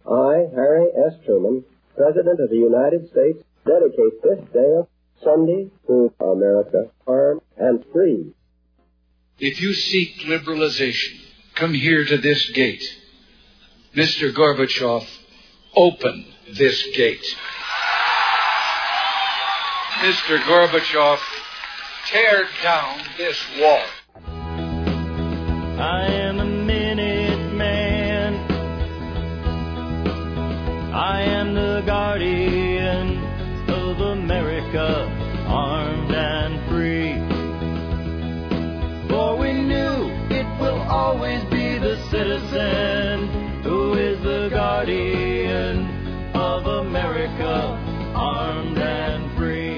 I, Harry S. Truman, President of the United States, dedicate this day of Sunday to America, armed and free. If you seek liberalization, come here to this gate. Mr. Gorbachev, open this gate. Mr. Gorbachev, tear down this wall. I am a minute man. I am the guardian of America, armed and free. For we knew it will always be the citizen who is the guardian of America, armed and free.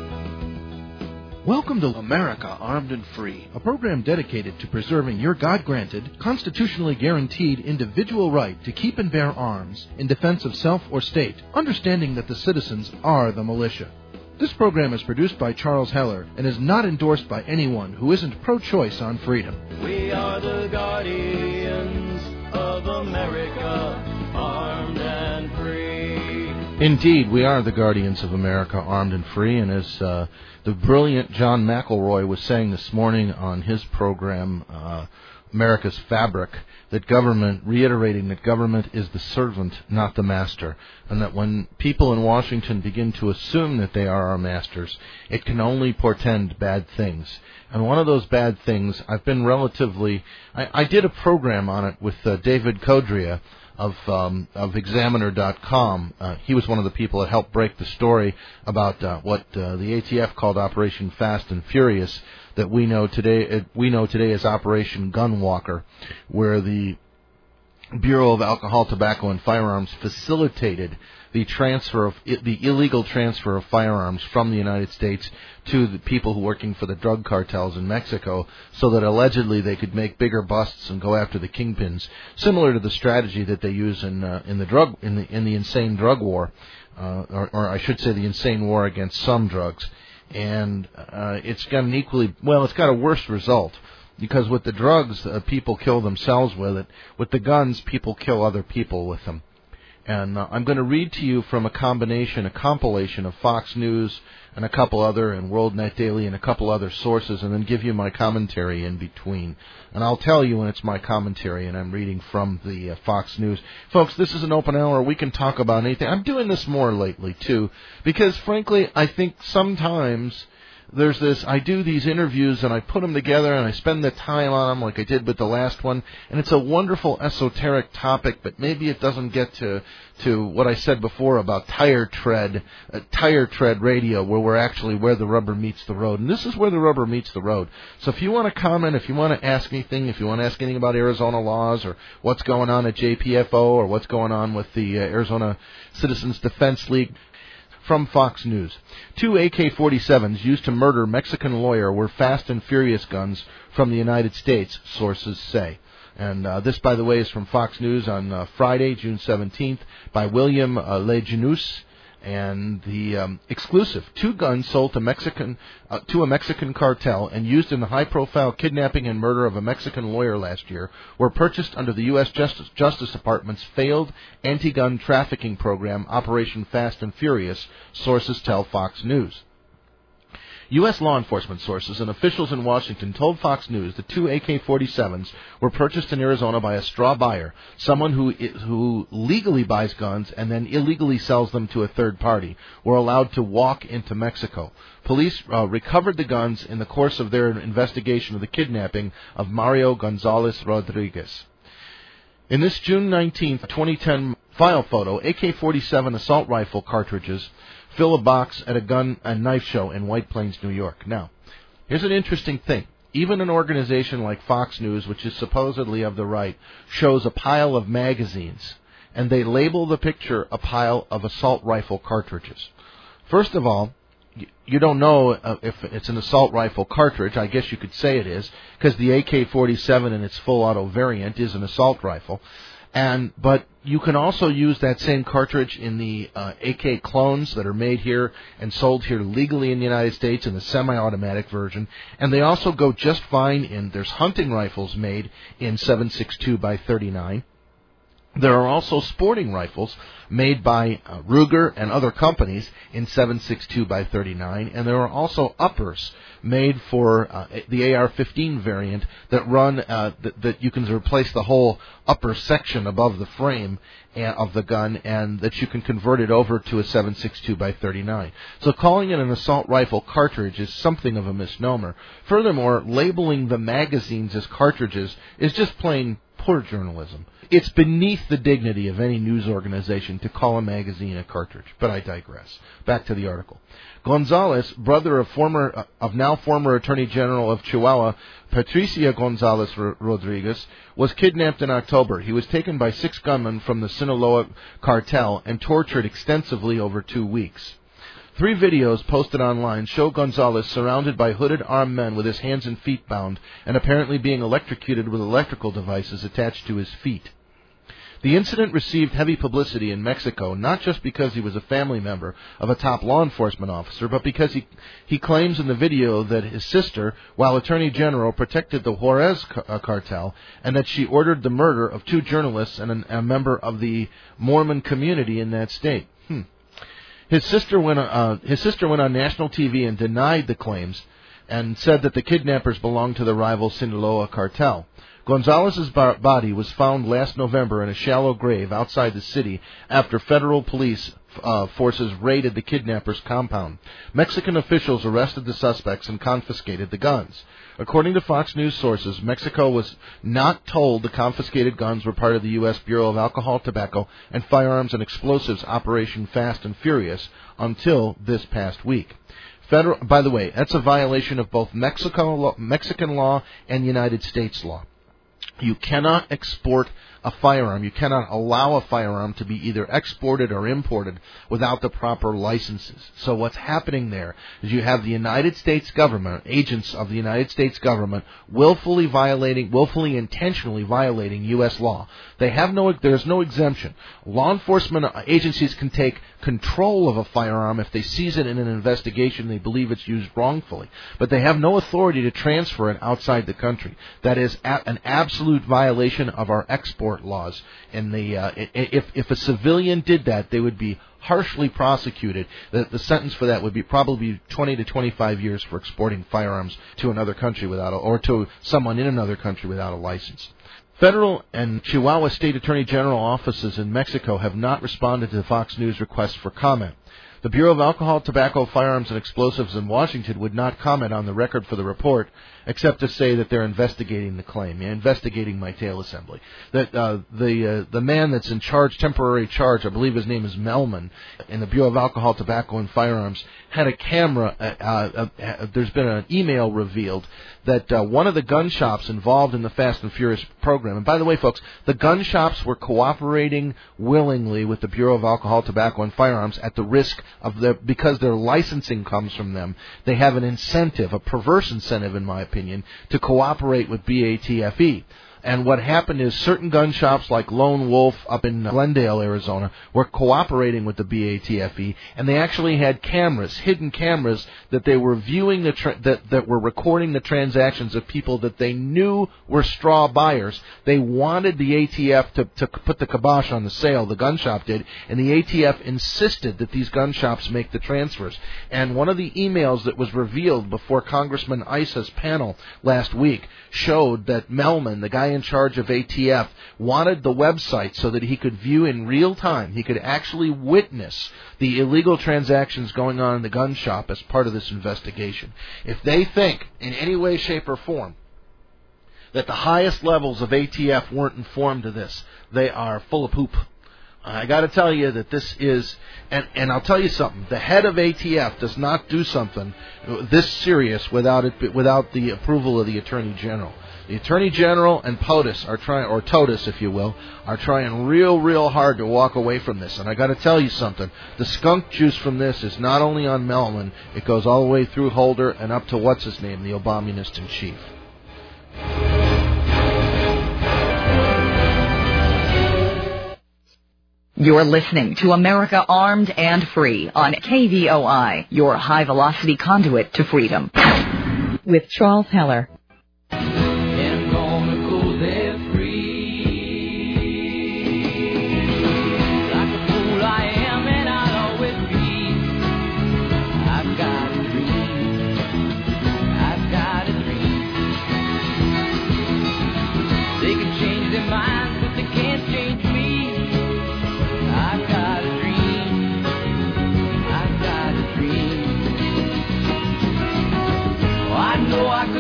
Welcome to America Armed and Free, a program dedicated to preserving your God-granted, constitutionally guaranteed individual right to keep and bear arms in defense of self or state, understanding that the citizens are the militia. This program is produced by Charles Heller and is not endorsed by anyone who isn't pro-choice on freedom. We are the guardians of America, armed and free. Indeed, we are the guardians of America, armed and free, and as the brilliant John McElroy was saying this morning on his program, America's Fabric, reiterating that government is the servant, not the master, and that when people in Washington begin to assume that they are our masters, it can only portend bad things. And one of those bad things, I did a program on it with David Codrea of Examiner.com. He was one of the people that helped break the story about what the ATF called Operation Fast and Furious, that we know today as Operation Gunwalker, where the Bureau of Alcohol, Tobacco, and Firearms facilitated the illegal transfer of firearms from the United States to the people who were working for the drug cartels in Mexico, so that allegedly they could make bigger busts and go after the kingpins, similar to the strategy that they use in the insane drug war, or I should say the insane war against some drugs. And it's got it's got a worse result, because with the drugs, people kill themselves with it. With the guns, people kill other people with them. And I'm going to read to you from a compilation of Fox News and a couple other, and World Net Daily and a couple other sources, and then give you my commentary in between. And I'll tell you when it's my commentary and I'm reading from the Fox News. Folks, this is an open hour. We can talk about anything. I'm doing this more lately, too, because, frankly, I think sometimes I do these interviews and I put them together and I spend the time on them like I did with the last one, and it's a wonderful esoteric topic, but maybe it doesn't get to what I said before about tire tread radio, where the rubber meets the road. And this is where the rubber meets the road. So if you want to comment, if you want to ask anything, if you want to ask anything about Arizona laws or what's going on at JPFO or what's going on with the Arizona Citizens Defense League. From Fox News. 2 AK-47s used to murder Mexican lawyer were Fast and Furious guns from the United States, sources say. And this, by the way, is from Fox News on Friday, June 17th, by William Lejeunesse. And the exclusive: 2 guns sold to a Mexican cartel and used in the high-profile kidnapping and murder of a Mexican lawyer last year were purchased under the U.S. Justice Department's failed anti-gun trafficking program, Operation Fast and Furious, sources tell Fox News. U.S. law enforcement sources and officials in Washington told Fox News the 2 AK-47s were purchased in Arizona by a straw buyer, someone who legally buys guns and then illegally sells them to a third party, were allowed to walk into Mexico. Police recovered the guns in the course of their investigation of the kidnapping of Mario Gonzalez Rodriguez. In this June 19, 2010 file photo, AK-47 assault rifle cartridges fill a box at a gun and knife show in White Plains, New York. Now, here's an interesting thing. Even an organization like Fox News, which is supposedly of the right, shows a pile of magazines, and they label the picture a pile of assault rifle cartridges. First of all, you don't know if it's an assault rifle cartridge. I guess you could say it is, because the AK-47 in its full auto variant is an assault rifle. But you can also use that same cartridge in the AK clones that are made here and sold here legally in the United States in the semi-automatic version. And they also go just fine there's hunting rifles made in 7.62 by 39. There are also sporting rifles made by Ruger and other companies in 7.62 by 39, and there are also uppers made for the AR-15 variant that run that you can replace the whole upper section above the frame of the gun, and that you can convert it over to a 7.62 by 39. So calling it an assault rifle cartridge is something of a misnomer. Furthermore, labeling the magazines as cartridges is just plain poor journalism. It's beneath the dignity of any news organization to call a magazine a cartridge, but I digress. Back to the article. Gonzalez, brother of now former Attorney General of Chihuahua, Patricia Gonzalez Rodriguez, was kidnapped in October. He was taken by 6 gunmen from the Sinaloa cartel and tortured extensively over 2 weeks. 3 videos posted online show Gonzalez surrounded by hooded armed men with his hands and feet bound and apparently being electrocuted with electrical devices attached to his feet. The incident received heavy publicity in Mexico, not just because he was a family member of a top law enforcement officer, but because he claims in the video that his sister, while Attorney General, protected the Juarez cartel, and that she ordered the murder of 2 journalists and a member of the Mormon community in that state. His sister went on national TV and denied the claims and said that the kidnappers belonged to the rival Sinaloa cartel. Gonzalez's body was found last November in a shallow grave outside the city after federal police forces raided the kidnappers' compound. Mexican officials arrested the suspects and confiscated the guns. According to Fox News sources, Mexico was not told the confiscated guns were part of the U.S. Bureau of Alcohol, Tobacco, and Firearms and Explosives Operation Fast and Furious until this past week. By the way, that's a violation of both Mexican law and United States law. You cannot export a firearm. You cannot allow a firearm to be either exported or imported without the proper licenses. So what's happening there is you have the United States government, agents of the United States government, willfully intentionally violating U.S. law. There's no exemption. Law enforcement agencies can take control of a firearm if they seize it in an investigation they believe it's used wrongfully, but they have no authority to transfer it outside the country. That is an absolute violation of our export laws. And if a civilian did that, they would be harshly prosecuted. The sentence for that would be probably 20 to 25 years for exporting firearms to another country or to someone in another country without a license. Federal and Chihuahua State Attorney General offices in Mexico have not responded to the Fox News request for comment. The Bureau of Alcohol, Tobacco, Firearms, and Explosives in Washington would not comment on the record for the report, except to say that they're investigating the claim, investigating my tail assembly. That the man that's in temporary charge, I believe his name is Melman, in the Bureau of Alcohol, Tobacco, and Firearms, had a camera. There's been an email revealed that one of the gun shops involved in the Fast and Furious program, and by the way, folks, the gun shops were cooperating willingly with the Bureau of Alcohol, Tobacco, and Firearms at the risk of because their licensing comes from them. They have an incentive, a perverse incentive, in my opinion, to cooperate with BATFE. And what happened is certain gun shops like Lone Wolf up in Glendale, Arizona, were cooperating with the BATFE, and they actually had cameras, hidden cameras, that they were viewing that were recording the transactions of people that they knew were straw buyers. They wanted the ATF to put the kibosh on the sale, the gun shop did, and the ATF insisted that these gun shops make the transfers. And one of the emails that was revealed before Congressman Isa's panel last week showed that Melman, the guy in charge of ATF, wanted the website so that he could view in real time, he could actually witness the illegal transactions going on in the gun shop as part of this investigation. If they think in any way, shape, or form that the highest levels of ATF weren't informed of this, they are full of poop. I got to tell you that this is, and I'll tell you something. The head of ATF does not do something this serious without the approval of the Attorney General. The Attorney General and POTUS are trying, or TOTUS, if you will, are trying real hard to walk away from this. And I got to tell you something. The skunk juice from this is not only on Melman; it goes all the way through Holder and up to what's his name, the Obamunist in chief. You're listening to America Armed and Free on KVOI, your high-velocity conduit to freedom. With Charles Heller.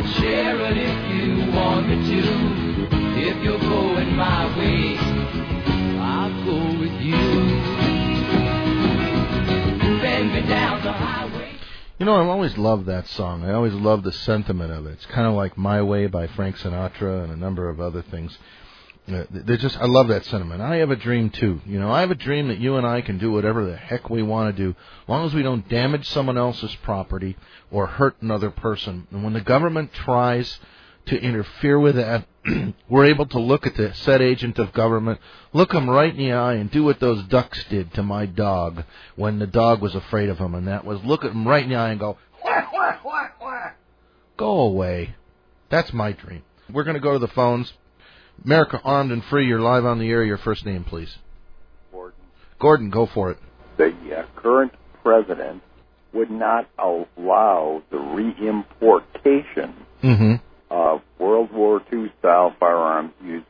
share it if you want me to. If you're going my way, I'll go with you. Bend me down the highway. You know, I've always loved that song. I always loved the sentiment of it. It's kind of like My Way by Frank Sinatra and a number of other things. I love that sentiment. I have a dream, too. You know, I have a dream that you and I can do whatever the heck we want to do, as long as we don't damage someone else's property or hurt another person. And when the government tries to interfere with that, we're able to look at the said agent of government, look him right in the eye, and do what those ducks did to my dog when the dog was afraid of him, and that was look at him right in the eye and go, whack, whack, whack, whack. Go away. That's my dream. We're going to go to the phones. America Armed and Free, you're live on the air. Your first name, please. Gordon. Gordon, go for it. The current president would not allow the reimportation of World War II-style firearms used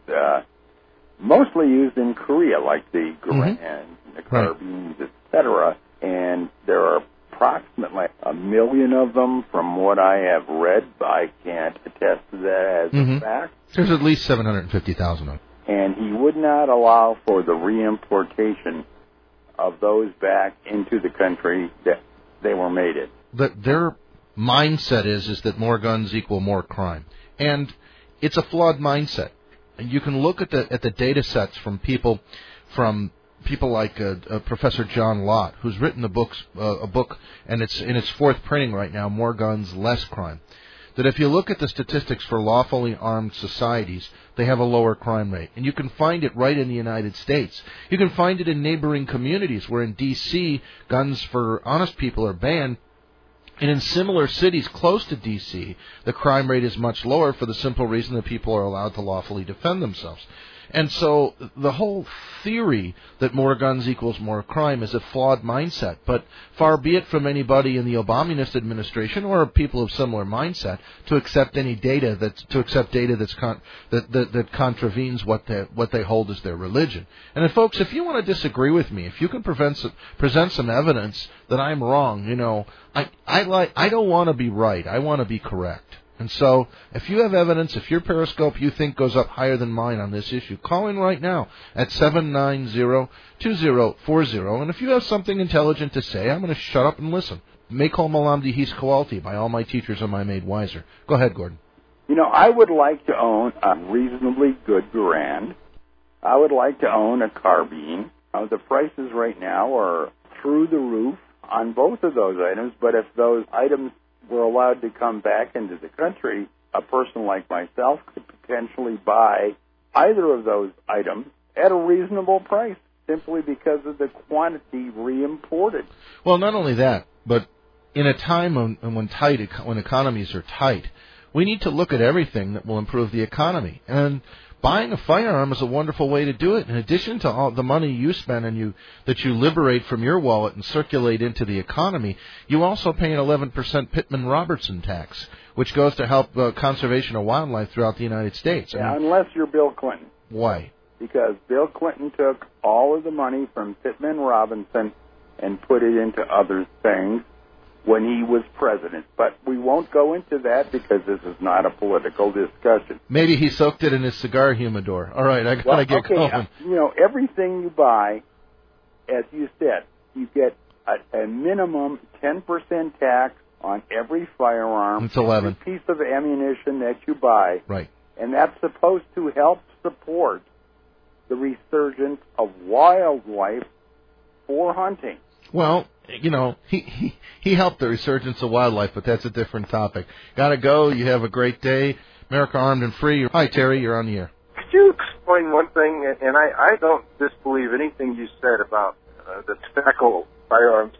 mostly used in Korea, like the Garand, the carbines, etc. And there are approximately 1 million of them from what I have read. I can't attest to that as a fact. There's at least 750,000 of them. And he would not allow for the reimportation of those back into the country that they were made in. Their mindset is that more guns equal more crime. And it's a flawed mindset. And you can look at the data sets from people like Professor John Lott, who's written a book, and it's in its fourth printing right now, More Guns, Less Crime. That if you look at the statistics for lawfully armed societies, they have a lower crime rate. And you can find it right in the United States. You can find it in neighboring communities where in D.C. guns for honest people are banned. And in similar cities close to D.C., the crime rate is much lower for the simple reason that people are allowed to lawfully defend themselves. And so the whole theory that more guns equals more crime is a flawed mindset. But far be it from anybody in the Obamanist administration or people of similar mindset to accept any data that contravenes what they hold as their religion. And then, folks, if you want to disagree with me, if you can present some evidence that I'm wrong, you know, I don't want to be right. I want to be correct. And so, if you have evidence, if your Periscope you think goes up higher than mine on this issue, call in right now at 790-2040. And if you have something intelligent to say, I'm going to shut up and listen. Mekol Malamdi His Kowalti, by all my teachers am I made wiser. Go ahead, Gordon. You know, I would like to own a reasonably good Garand. I would like to own a carbine. The prices right now are through the roof on both of those items, but if those items were allowed to come back into the country, a person like myself could potentially buy either of those items at a reasonable price simply because of the quantity reimported. Well, not only that, but in a time when economies are tight, we need to look at everything that will improve the economy. And buying a firearm is a wonderful way to do it. In addition to all the money you spend and that you liberate from your wallet and circulate into the economy, you also pay an 11% Pittman-Robertson tax, which goes to help conservation of wildlife throughout the United States. Yeah, unless you're Bill Clinton. Why? Because Bill Clinton took all of the money from Pittman-Robertson and put it into other things when he was president. But we won't go into that because this is not a political discussion. Maybe he soaked it in his cigar humidor. All right, I got to get going. You know, everything you buy, as you said, you get a minimum 10% tax on every firearm. It's 11. Every piece of ammunition that you buy. Right. And that's supposed to help support the resurgence of wildlife for hunting. Well, you know, he helped the resurgence of wildlife, but that's a different topic. Gotta go. You have a great day. America Armed and Free. Hi, Terry. You're on the air. Could you explain one thing? And I don't disbelieve anything you said about the Tobacco Firearms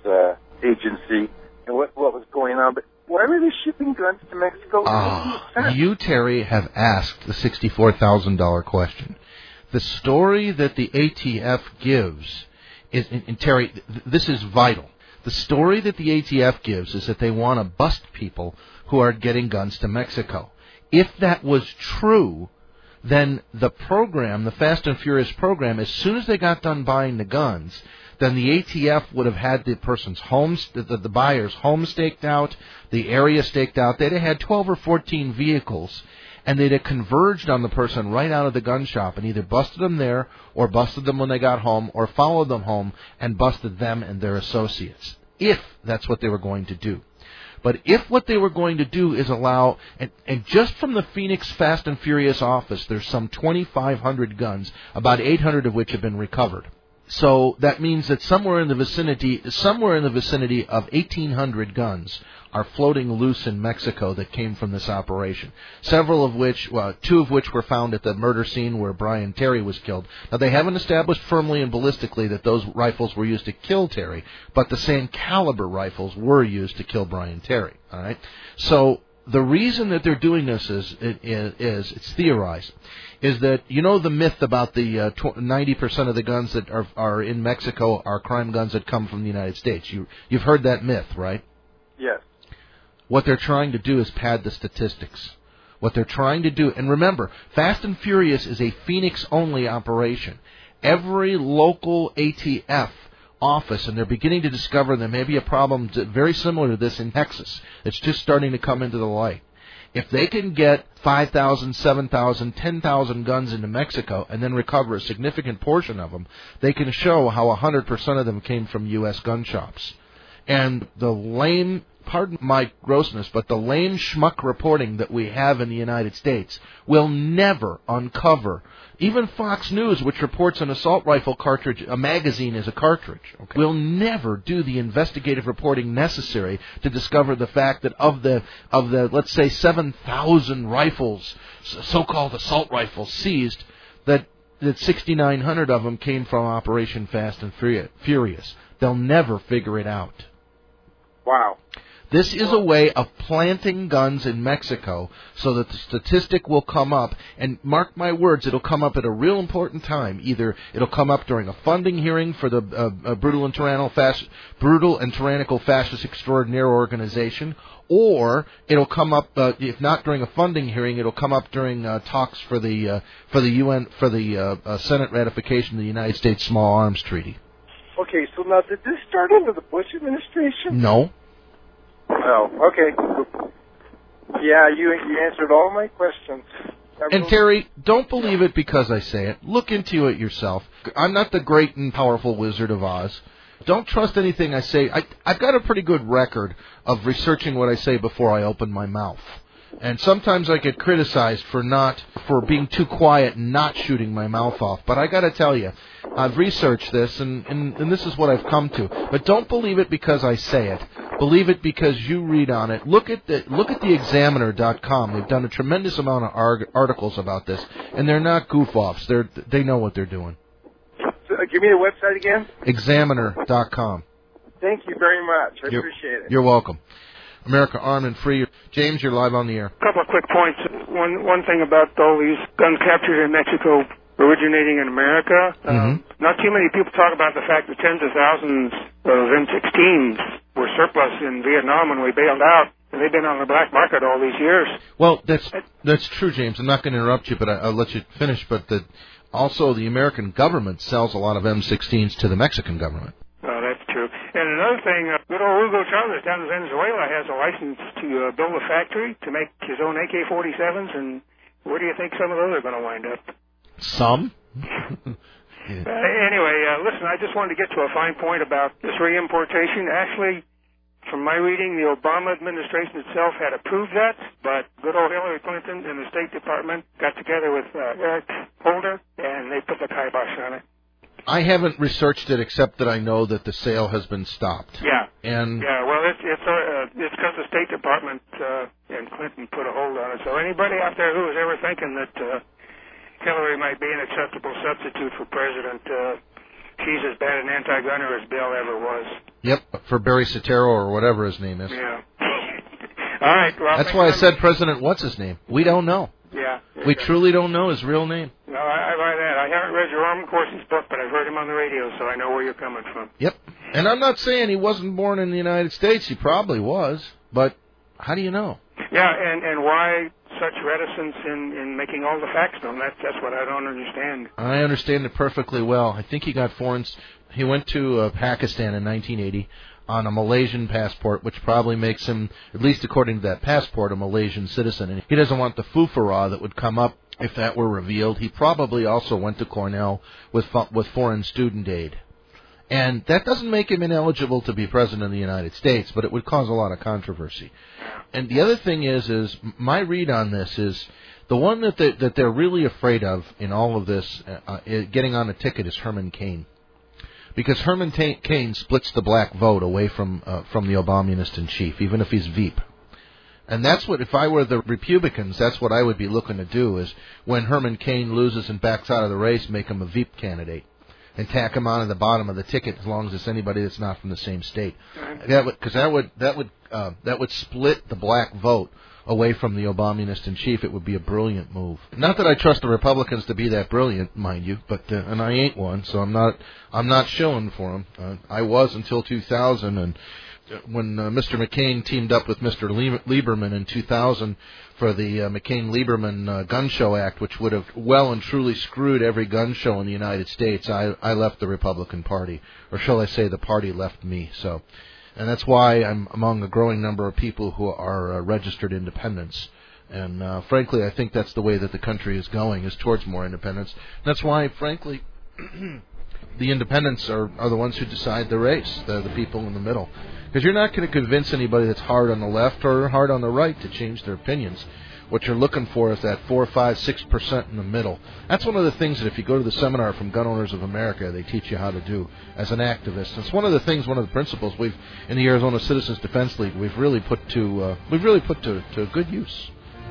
Agency and what was going on, but why were they shipping guns to Mexico? You, Terry, have asked the $64,000 question. The story that the ATF gives is, and Terry, this is vital. The story that the ATF gives is that they want to bust people who are getting guns to Mexico. If that was true, then the program, the Fast and Furious program, as soon as they got done buying the guns, then the ATF would have had the person's home, the buyer's home staked out, the area staked out. They'd have had 12 or 14 vehicles, and they'd have converged on the person right out of the gun shop and either busted them there or busted them when they got home or followed them home and busted them and their associates, if that's what they were going to do. But if what they were going to do is allow, and just from the Phoenix Fast and Furious office, there's some 2,500 guns, about 800 of which have been recovered. So that means that somewhere in the vicinity of 1,800 guns are floating loose in Mexico that came from this operation. Several of which, two of which were found at the murder scene where Brian Terry was killed. Now, they haven't established firmly and ballistically that those rifles were used to kill Terry, but the same caliber rifles were used to kill Brian Terry. All right. So the reason that they're doing this is it's theorized, is that, you know, the myth about the 90% of the guns that are in Mexico are crime guns that come from the United States. You've heard that myth, right? Yes. What they're trying to do is pad the statistics. What they're trying to do, and remember, Fast and Furious is a Phoenix-only operation. Every local ATF office, and they're beginning to discover there may be a problem very similar to this in Texas. It's just starting to come into the light. If they can get 5,000, 7,000, 10,000 guns into Mexico and then recover a significant portion of them, they can show how 100% of them came from U.S. gun shops. And the lame, pardon my grossness, but the lame schmuck reporting that we have in the United States will never uncover. Even Fox News, which reports an assault rifle cartridge, a magazine is a cartridge, will never do the investigative reporting necessary to discover the fact that of the let's say 7,000 rifles, so-called assault rifles seized, that 6,900 of them came from Operation Fast and Furious. They'll never figure it out. Wow. This is a way of planting guns in Mexico so that the statistic will come up, and mark my words, it'll come up at a real important time. Either it'll come up during a funding hearing for the brutal and tyrannical fascist extraordinaire organization, or it'll come up, if not during a funding hearing, it'll come up during talks for the Senate ratification of the United States Small Arms Treaty. Okay, so now did this start under the Bush administration? No. Oh, okay. Yeah, you answered all my questions. And Terry, don't believe it because I say it. Look into it yourself. I'm not the great and powerful Wizard of Oz. Don't trust anything I say. I've got a pretty good record of researching what I say before I open my mouth. And sometimes I get criticized for being too quiet and not shooting my mouth off. But I got to tell you, I've researched this, and this is what I've come to. But don't believe it because I say it. Believe it because you read on it. Look at the Examiner.com. They've done a tremendous amount of articles about this, and they're not goof-offs. They know what they're doing. So, give me the website again. Examiner.com. Thank you very much. I appreciate it. You're welcome. America Armed and Free. James, you're live on the air. A couple of quick points. One thing about all these guns captured in Mexico originating in America. Not too many people talk about the fact that tens of thousands of M16s were surplus in Vietnam when we bailed out, and they've been on the black market all these years. Well, that's true, James. I'm not going to interrupt you, but I'll let you finish. But also the American government sells a lot of M16s to the Mexican government. Oh, that's true. And another thing, good old Hugo Chavez down in Venezuela has a license to build a factory to make his own AK-47s, and where do you think some of those are going to wind up? Some? Anyway, listen, I just wanted to get to a fine point about this reimportation. Actually, from my reading, the Obama administration itself had approved that, but good old Hillary Clinton and the State Department got together with Eric Holder, and they put the kibosh on it. I haven't researched it except that I know that the sale has been stopped. Yeah. And well, it's because the State Department and Clinton put a hold on it. So anybody out there who is ever thinking that Hillary might be an acceptable substitute for president, she's as bad an anti-gunner as Bill ever was. Yep, for Barry Soetoro or whatever his name is. Yeah. All right. Well, that's why I said President what's his name. We don't know. Yeah. We truly don't know his real name. No, I buy that. I haven't read your Armed Forces book, but I've heard him on the radio, so I know where you're coming from. Yep. And I'm not saying he wasn't born in the United States. He probably was. But how do you know? Yeah, and why such reticence in making all the facts known? That's what I don't understand. I understand it perfectly well. I think he got he went to Pakistan in 1980 on a Malaysian passport, which probably makes him, at least according to that passport, a Malaysian citizen. And he doesn't want the foo-fa-ra that would come up if that were revealed. He probably also went to Cornell with foreign student aid. And that doesn't make him ineligible to be president of the United States, but it would cause a lot of controversy. And the other thing is my read on this is the one that they're really afraid of in all of this, getting on a ticket, is Herman Cain. Because Herman Cain splits the black vote away from the Obamunist in chief, even if he's Veep. And that's what, if I were the Republicans, that's what I would be looking to do, is when Herman Cain loses and backs out of the race, make him a Veep candidate. And tack him on at the bottom of the ticket as long as it's anybody that's not from the same state. Because that would split the black vote away from the Obamunist in chief. It would be a brilliant move. Not that I trust the Republicans to be that brilliant, mind you, but and I ain't one, so I'm not shilling for them. I was until 2000, and when Mr. McCain teamed up with Mr. Lieberman in 2000 for the McCain-Lieberman Gun Show Act, which would have well and truly screwed every gun show in the United States, I left the Republican Party, or shall I say the party left me. So, and that's why I'm among a growing number of people who are registered independents. And frankly, I think that's the way that the country is going, is towards more independence. And that's why, frankly, the independents are the ones who decide the race, the people in the middle. Because you're not going to convince anybody that's hard on the left or hard on the right to change their opinions. What you're looking for is that 4, 5, 6% in the middle. That's one of the things that if you go to the seminar from Gun Owners of America, they teach you how to do as an activist. It's one of the things, one of the principles we've in the Arizona Citizens Defense League we've really put to good use.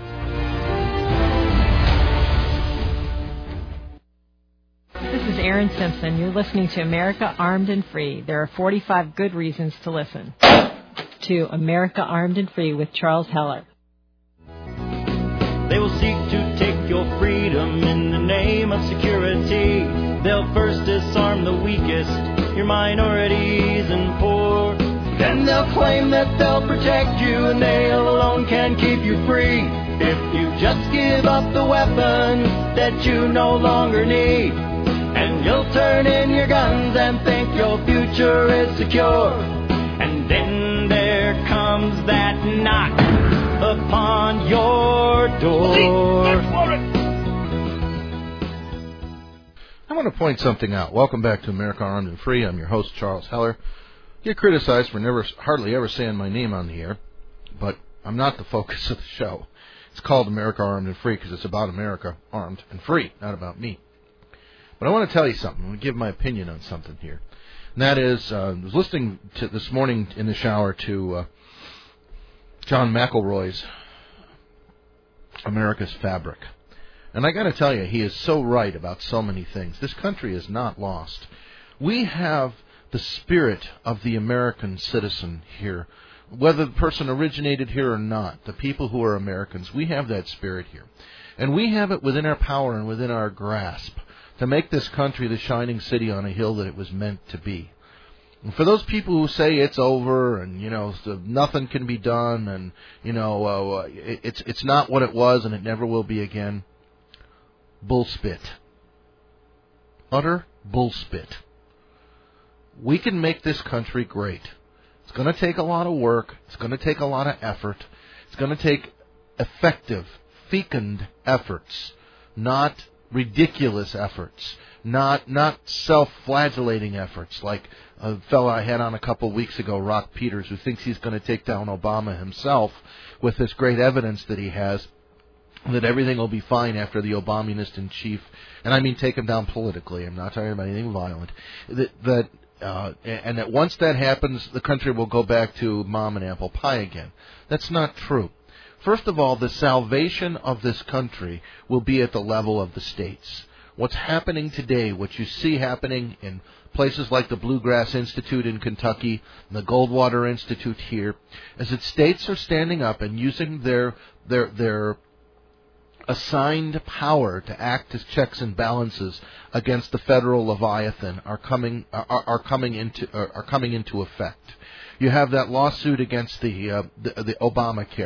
This is Aaron Simpson. You're listening to America Armed and Free. There are 45 good reasons to listen to America Armed and Free with Charles Heller. They will seek to take your freedom in the name of security. They'll first disarm the weakest, your minorities and poor. Then they'll claim that they'll protect you and they alone can keep you free. If you just give up the weapons that you no longer need, and you'll turn in your guns and think your future is secure. And then there comes that knock upon your door. I want to point something out. Welcome back to America Armed and Free. I'm your host, Charles Heller. Get criticized for hardly ever saying my name on the air, but I'm not the focus of the show. It's called America Armed and Free because it's about America armed and free, not about me. But I want to tell you something. I want to give my opinion on something here. And that is, I was listening to this morning in the shower to John McElroy's America's Fabric. And I got to tell you, he is so right about so many things. This country is not lost. We have the spirit of the American citizen here. Whether the person originated here or not, the people who are Americans, we have that spirit here. And we have it within our power and within our grasp to make this country the shining city on a hill that it was meant to be. And for those people who say it's over and, nothing can be done and, it's not what it was and it never will be again, bullspit. Utter bullspit. We can make this country great. It's going to take a lot of work. It's going to take a lot of effort. It's going to take effective, fecund efforts, not ridiculous efforts, not self-flagellating efforts like a fellow I had on a couple of weeks ago, Rock Peters, who thinks he's going to take down Obama himself with this great evidence that he has that everything will be fine after the Obamunist in chief, and I mean take him down politically. I'm not talking about anything violent. And that once that happens, the country will go back to mom and apple pie again. That's not true. First of all, the salvation of this country will be at the level of the states. What's happening today, what you see happening in places like the Bluegrass Institute in Kentucky and the Goldwater Institute here, is that states are standing up and using their assigned power to act as checks and balances against the federal Leviathan are coming into effect. You have that lawsuit against the Obamacare.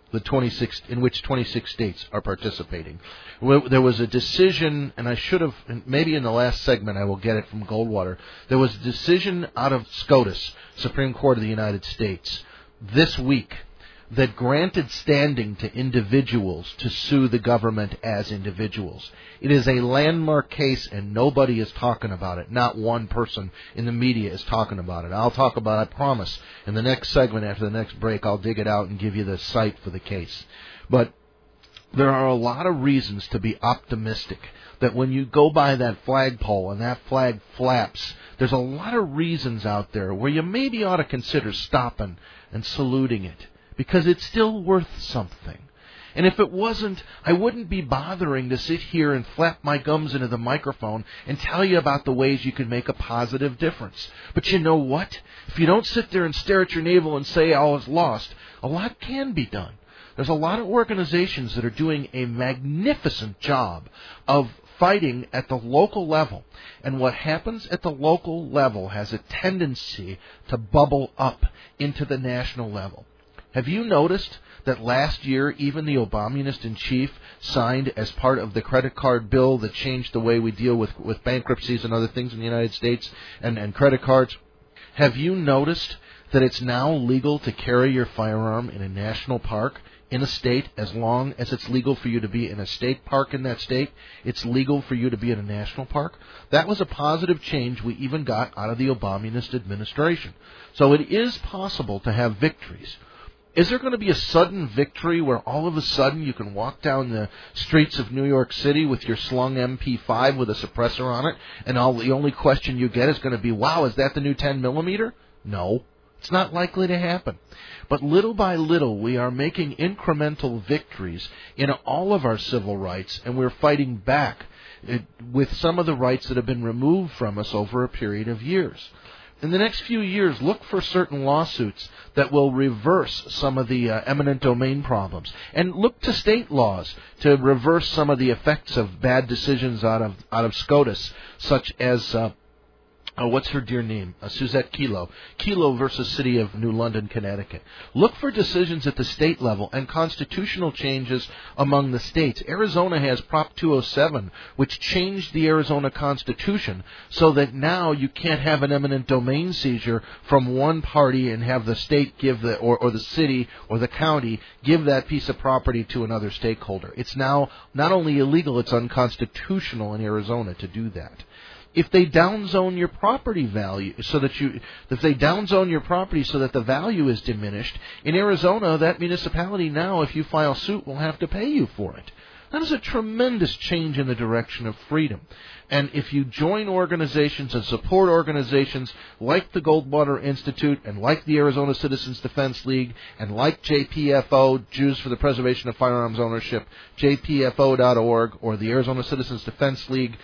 in which 26 states are participating. There was a decision, and I should have, maybe in the last segment I will get it from Goldwater, there was a decision out of SCOTUS, Supreme Court of the United States, this week that granted standing to individuals to sue the government as individuals. It is a landmark case, and nobody is talking about it. Not one person in the media is talking about it. I'll talk about it, I promise. In the next segment, after the next break, I'll dig it out and give you the site for the case. But there are a lot of reasons to be optimistic that when you go by that flagpole and that flag flaps, there's a lot of reasons out there where you maybe ought to consider stopping and saluting it, because it's still worth something. And if it wasn't, I wouldn't be bothering to sit here and flap my gums into the microphone and tell you about the ways you can make a positive difference. But you know what? If you don't sit there and stare at your navel and say all is lost, a lot can be done. There's a lot of organizations that are doing a magnificent job of fighting at the local level. And what happens at the local level has a tendency to bubble up into the national level. Have you noticed that last year even the Obamanist-in-chief signed as part of the credit card bill that changed the way we deal with bankruptcies and other things in the United States and credit cards? Have you noticed that it's now legal to carry your firearm in a national park in a state as long as it's legal for you to be in a state park in that state? It's legal for you to be in a national park. That was a positive change we even got out of the Obamanist administration. So it is possible to have victories. Is there going to be a sudden victory where all of a sudden you can walk down the streets of New York City with your slung MP5 with a suppressor on it, and the only question you get is going to be, wow, is that the new 10 millimeter? No, it's not likely to happen. But little by little, we are making incremental victories in all of our civil rights, and we're fighting back with some of the rights that have been removed from us over a period of years. In the next few years, look for certain lawsuits that will reverse some of the eminent domain problems. And look to state laws to reverse some of the effects of bad decisions out of SCOTUS, such as what's her dear name? Suzette Kelo. Kelo versus City of New London, Connecticut. Look for decisions at the state level and constitutional changes among the states. Arizona has Prop 207, which changed the Arizona Constitution so that now you can't have an eminent domain seizure from one party and have the state give or the city or the county give that piece of property to another stakeholder. It's now not only illegal, it's unconstitutional in Arizona to do that. If they downzone your property value so that the value is diminished, in Arizona, that municipality now, if you file suit, will have to pay you for it. That is a tremendous change in the direction of freedom. And if you join organizations and support organizations like the Goldwater Institute and like the Arizona Citizens Defense League and like JPFO, Jews for the Preservation of Firearms Ownership, jpfo.org, or the Arizona Citizens Defense League,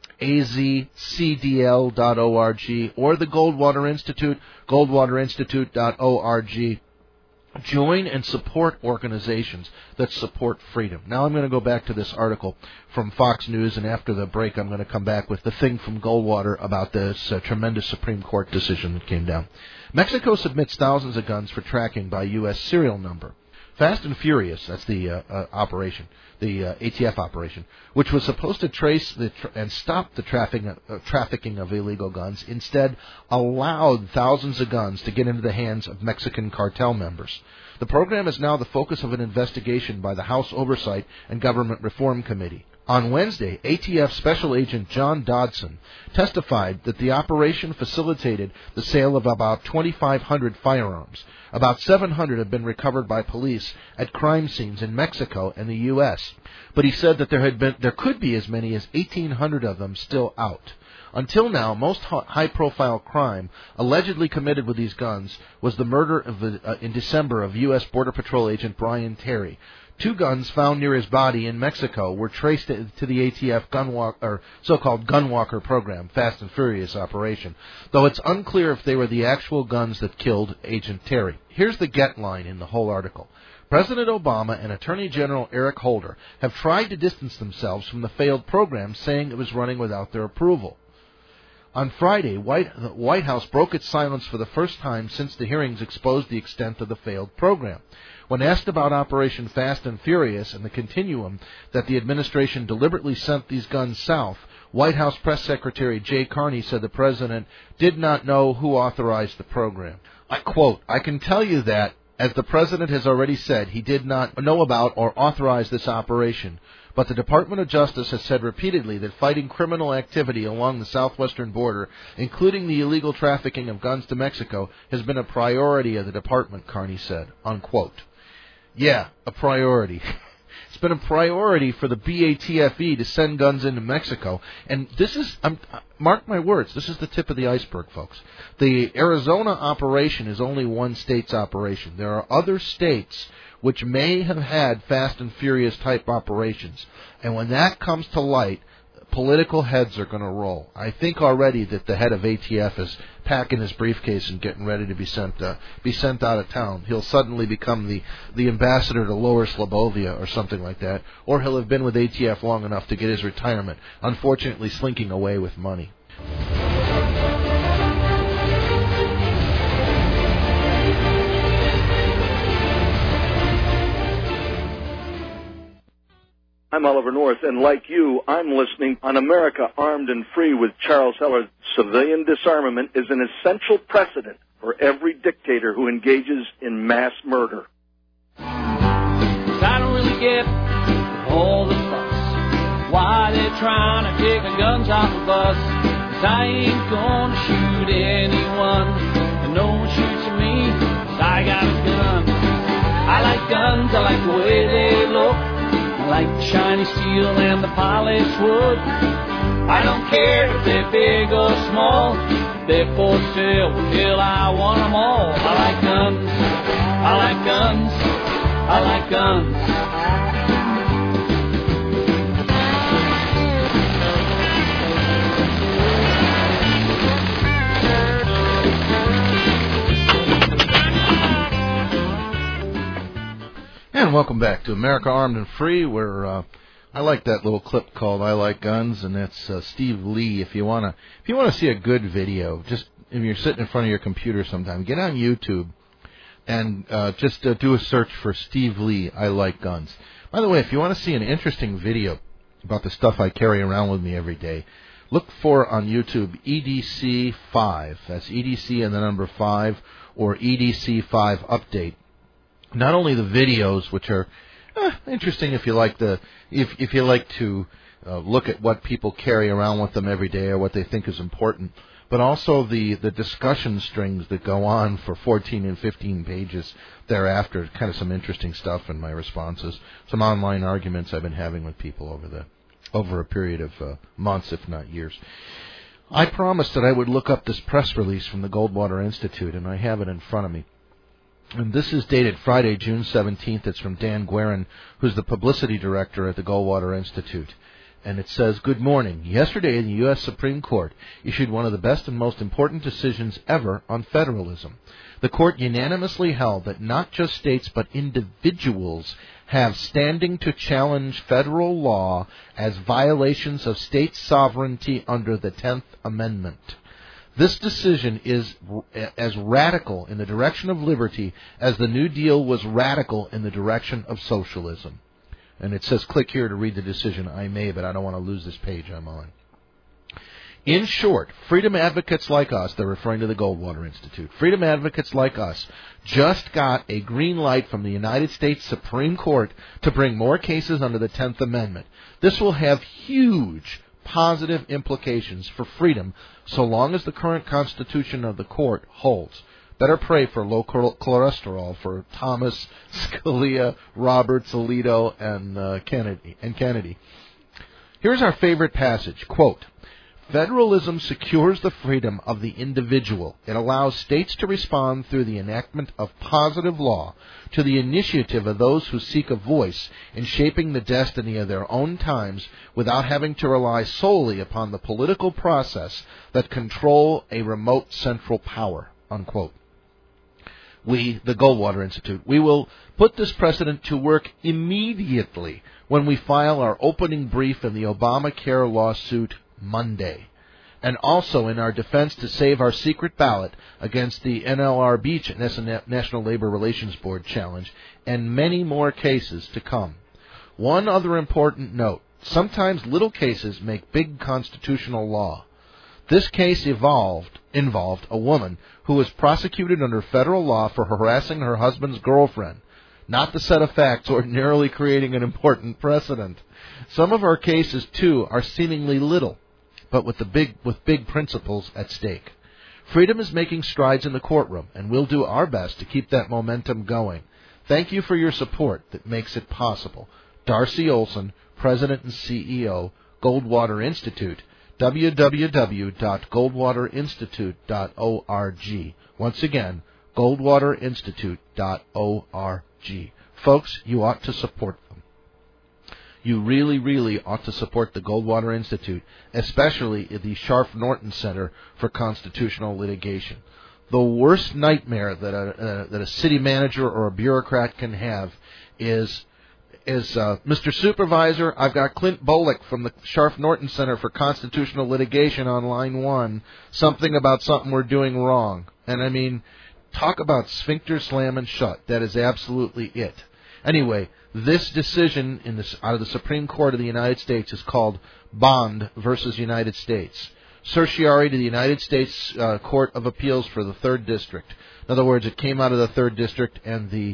azcdl.org, or the Goldwater Institute, goldwaterinstitute.org. Join and support organizations that support freedom. Now I'm going to go back to this article from Fox News, and after the break I'm going to come back with the thing from Goldwater about this tremendous Supreme Court decision that came down. Mexico submits thousands of guns for tracking by U.S. serial number. Fast and Furious, that's the operation, the ATF operation, which was supposed to trace and stop the trafficking of illegal guns, instead allowed thousands of guns to get into the hands of Mexican cartel members. The program is now the focus of an investigation by the House Oversight and Government Reform Committee. On Wednesday, ATF Special Agent John Dodson testified that the operation facilitated the sale of about 2,500 firearms. About 700 have been recovered by police at crime scenes in Mexico and the U.S., but he said that there could be as many as 1,800 of them still out. Until now, most high-profile crime allegedly committed with these guns was the murder in December of U.S. Border Patrol agent Brian Terry. 2 guns found near his body in Mexico were traced to the ATF so-called Gunwalker program, Fast and Furious operation, though it's unclear if they were the actual guns that killed Agent Terry. Here's the get line in the whole article. President Obama and Attorney General Eric Holder have tried to distance themselves from the failed program, saying it was running without their approval. On Friday, the White House broke its silence for the first time since the hearings exposed the extent of the failed program. When asked about Operation Fast and Furious and the continuum that the administration deliberately sent these guns south, White House Press Secretary Jay Carney said the president did not know who authorized the program. I quote, "I can tell you that, as the president has already said, he did not know about or authorize this operation. But the Department of Justice has said repeatedly that fighting criminal activity along the southwestern border, including the illegal trafficking of guns to Mexico, has been a priority of the department," Carney said, unquote. Yeah, a priority. It's been a priority for the BATFE to send guns into Mexico. And this is, mark my words, this is the tip of the iceberg, folks. The Arizona operation is only one state's operation. There are other states which may have had Fast and Furious type operations. And when that comes to light, political heads are going to roll. I think already that the head of ATF is packing his briefcase and getting ready to be sent out of town. He'll suddenly become the ambassador to Lower Slobovia or something like that. Or he'll have been with ATF long enough to get his retirement, unfortunately slinking away with money. I'm Oliver North, and like you, I'm listening on America Armed and Free with Charles Heller. Civilian disarmament is an essential precedent for every dictator who engages in mass murder. I don't really get all the fuss, why they're trying to take the guns off of us. 'Cause I ain't gonna shoot anyone, and no one shoots at me, 'cause I got a gun. I like guns, I like the way they look, I like the shiny steel and the polished wood. I don't care if they're big or small, if they're for sale, hell, I want them all. I like guns, I like guns, I like guns. And welcome back to America Armed and Free, where I like that little clip called "I Like Guns," and that's Steve Lee. If you wanna see a good video, just if you're sitting in front of your computer sometime, get on YouTube and just do a search for Steve Lee. I Like Guns. By the way, if you want to see an interesting video about the stuff I carry around with me every day, look for on YouTube EDC5. That's EDC and the number 5, or EDC5 Update. Not only the videos, which are interesting if you like if you like to look at what people carry around with them every day or what they think is important, but also the discussion strings that go on for 14 and 15 pages thereafter. Kind of some interesting stuff in my responses, some online arguments I've been having with people over a period of months, if not years. I promised that I would look up this press release from the Goldwater Institute, and I have it in front of me. And this is dated Friday, June 17th. It's from Dan Guerin, who's the publicity director at the Goldwater Institute. And it says, "Good morning. Yesterday, the U.S. Supreme Court issued one of the best and most important decisions ever on federalism. The court unanimously held that not just states but individuals have standing to challenge federal law as violations of state sovereignty under the 10th Amendment. This decision is as radical in the direction of liberty as the New Deal was radical in the direction of socialism." And it says, click here to read the decision. I may, but I don't want to lose this page I'm on. In short, freedom advocates like us, they're referring to the Goldwater Institute, freedom advocates like us just got a green light from the United States Supreme Court to bring more cases under the 10th Amendment. This will have huge positive implications for freedom so long as the current constitution of the court holds. Better pray for low cholesterol for Thomas, Scalia, Roberts, Alito, and Kennedy. Here's our favorite passage. Quote, "Federalism secures the freedom of the individual. It allows states to respond through the enactment of positive law to the initiative of those who seek a voice in shaping the destiny of their own times without having to rely solely upon the political process that control a remote central power." Unquote. We, the Goldwater Institute, we will put this precedent to work immediately when we file our opening brief in the Obamacare lawsuit Monday. and also in our defense to save our secret ballot against the NLRB, National Labor Relations Board challenge, and many more cases to come. One other important note. Sometimes little cases make big constitutional law. This case involved a woman who was prosecuted under federal law for harassing her husband's girlfriend, not the set of facts ordinarily creating an important precedent. Some of our cases, too, are seemingly little, but with big principles at stake. Freedom is making strides in the courtroom, and we'll do our best to keep that momentum going. Thank you for your support that makes it possible. Darcy Olson, President and CEO, Goldwater Institute, www.goldwaterinstitute.org. Once again, goldwaterinstitute.org. Folks, you ought to support them. You really, really ought to support the Goldwater Institute, especially the Sharf Norton Center for Constitutional Litigation. The worst nightmare that a city manager or a bureaucrat can have is Mr. Supervisor, I've got Clint Bolick from the Sharf Norton Center for Constitutional Litigation on line 1, something about something we're doing wrong. And I mean, talk about sphincter slamming shut. That is absolutely it. Anyway, this decision out of the Supreme Court of the United States is called Bond versus United States. Certiorari to the United States Court of Appeals for the 3rd District. In other words, it came out of the 3rd District, and the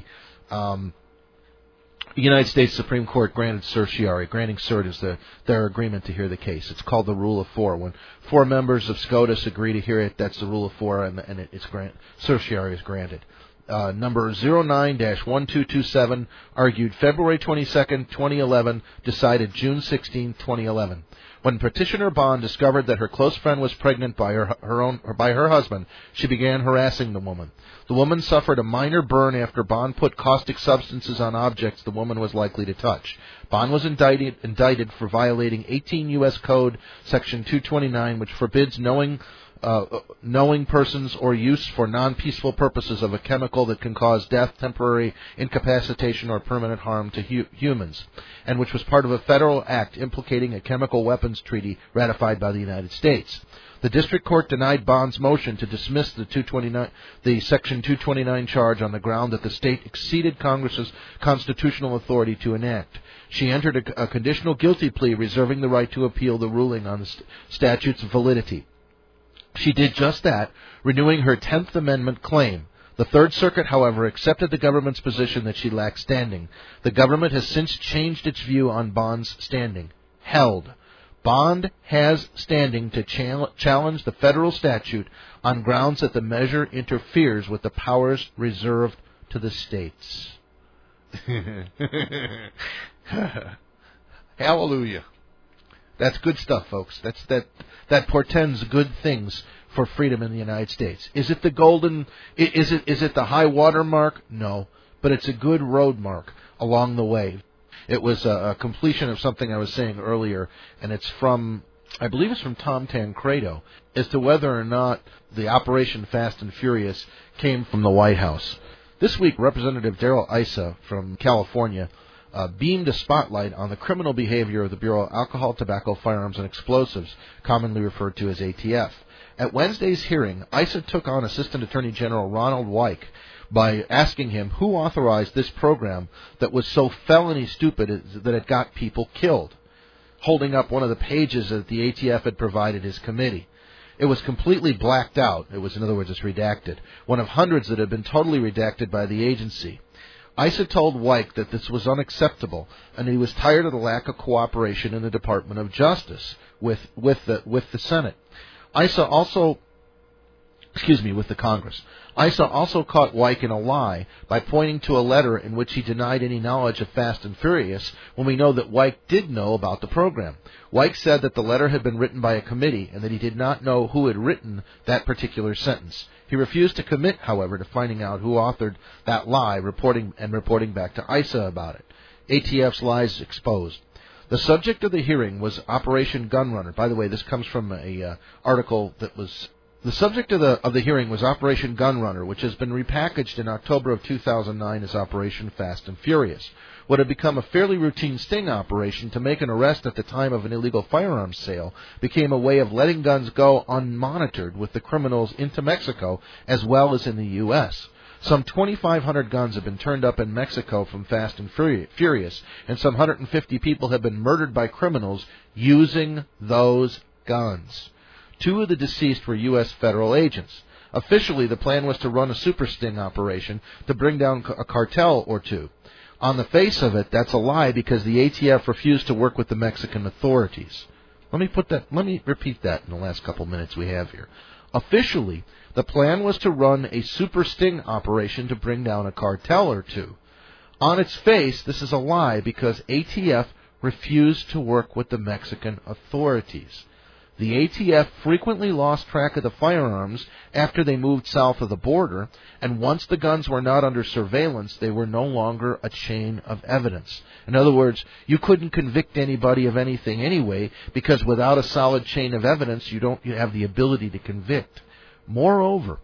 United States Supreme Court granted certiorari. Granting cert is their agreement to hear the case. It's called the Rule of 4. When 4 members of SCOTUS agree to hear it, that's the Rule of 4, and certiorari is granted. Number 09-1227, argued February 22, 2011, decided June 16, 2011. When Petitioner Bond discovered that her close friend was pregnant by her husband, she began harassing the woman. The woman suffered a minor burn after Bond put caustic substances on objects the woman was likely to touch. Bond was indicted for violating 18 U.S. Code Section 229, which forbids knowing persons or use for non-peaceful purposes of a chemical that can cause death, temporary incapacitation, or permanent harm to humans, and which was part of a federal act implicating a chemical weapons treaty ratified by the United States. The district court denied Bond's motion to dismiss the Section 229 charge on the ground that the state exceeded Congress's constitutional authority to enact. She entered a conditional guilty plea reserving the right to appeal the ruling on the statute's validity. She did just that, renewing her 10th Amendment claim. The Third Circuit, however, accepted the government's position that she lacked standing. The government has since changed its view on Bond's standing. Held. Bond has standing to challenge the federal statute on grounds that the measure interferes with the powers reserved to the states. Hallelujah. That's good stuff, folks. That portends good things for freedom in the United States. Is it the is it the high water mark? No, but it's a good road mark along the way. It was a completion of something I was saying earlier, and I believe it's from Tom Tancredo, as to whether or not the Operation Fast and Furious came from the White House. This week, Representative Darrell Issa from California beamed a spotlight on the criminal behavior of the Bureau of Alcohol, Tobacco, Firearms, and Explosives, commonly referred to as ATF. At Wednesday's hearing, Issa took on Assistant Attorney General Ronald Wyke by asking him who authorized this program that was so felony stupid that it got people killed, holding up one of the pages that the ATF had provided his committee. It was completely blacked out. It was, in other words, it's redacted, one of hundreds that had been totally redacted by the agency. Issa told Wyke that this was unacceptable, and he was tired of the lack of cooperation in the Department of Justice with the Senate. With the Congress. Issa also caught Wyke in a lie by pointing to a letter in which he denied any knowledge of Fast and Furious, when we know that Wyke did know about the program. Wyke said that the letter had been written by a committee and that he did not know who had written that particular sentence. He refused to commit, however, to finding out who authored that lie, reporting back to Issa about it. ATF's lies exposed. The subject of the hearing was Operation Gunrunner. By the way, this comes from a article that was The subject of the hearing was Operation Gunrunner, which has been repackaged in October of 2009 as Operation Fast and Furious. What had become a fairly routine sting operation to make an arrest at the time of an illegal firearms sale became a way of letting guns go unmonitored with the criminals into Mexico as well as in the U.S. Some 2,500 guns have been turned up in Mexico from Fast and Furious, and some 150 people have been murdered by criminals using those guns. 2 of the deceased were U.S. federal agents. Officially, the plan was to run a super sting operation to bring down a cartel or 2. On the face of it, that's a lie because the ATF refused to work with the Mexican authorities. Let me repeat that in the last couple minutes we have here. Officially, the plan was to run a super sting operation to bring down a cartel or 2. On its face, this is a lie because ATF refused to work with the Mexican authorities. The ATF frequently lost track of the firearms after they moved south of the border, and once the guns were not under surveillance, they were no longer a chain of evidence. In other words, you couldn't convict anybody of anything anyway, because without a solid chain of evidence, you have the ability to convict. Moreover,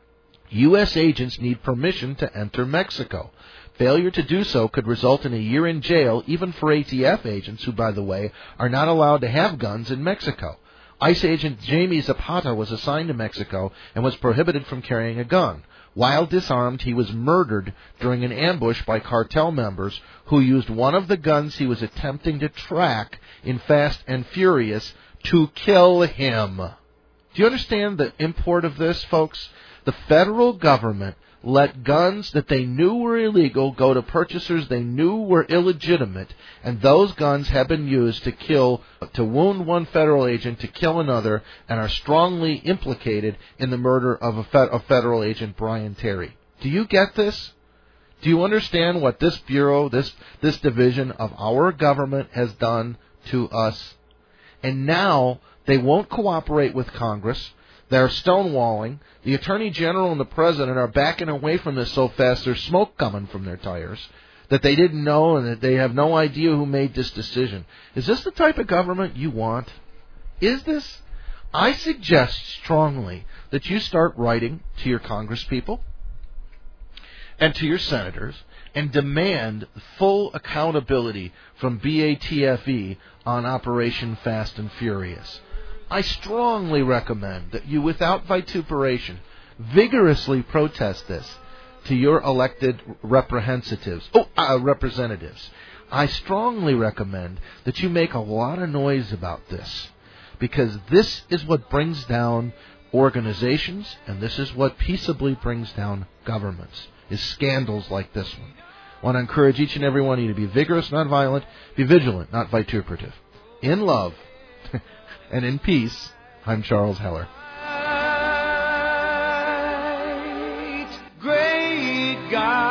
U.S. agents need permission to enter Mexico. Failure to do so could result in a year in jail, even for ATF agents, who, by the way, are not allowed to have guns in Mexico. ICE agent Jamie Zapata was assigned to Mexico and was prohibited from carrying a gun. While disarmed, he was murdered during an ambush by cartel members who used one of the guns he was attempting to track in Fast and Furious to kill him. Do you understand the import of this, folks? The federal government let guns that they knew were illegal go to purchasers they knew were illegitimate, and those guns have been used to wound one federal agent, to kill another, and are strongly implicated in the murder of federal agent Brian Terry. Do you get this? Do you understand what this bureau, this division of our government has done to us? And now they won't cooperate with Congress. They're stonewalling. The Attorney General and the President are backing away from this so fast there's smoke coming from their tires that they didn't know and that they have no idea who made this decision. Is this the type of government you want? Is this? I suggest strongly that you start writing to your congresspeople and to your senators and demand full accountability from BATFE on Operation Fast and Furious. I strongly recommend that you, without vituperation, vigorously protest this to your elected representatives. I strongly recommend that you make a lot of noise about this, because this is what brings down organizations, and this is what peaceably brings down governments, is scandals like this one. I want to encourage each and every one of you to be vigorous, not violent, be vigilant, not vituperative. In love and in peace, I'm Charles Heller. Great God.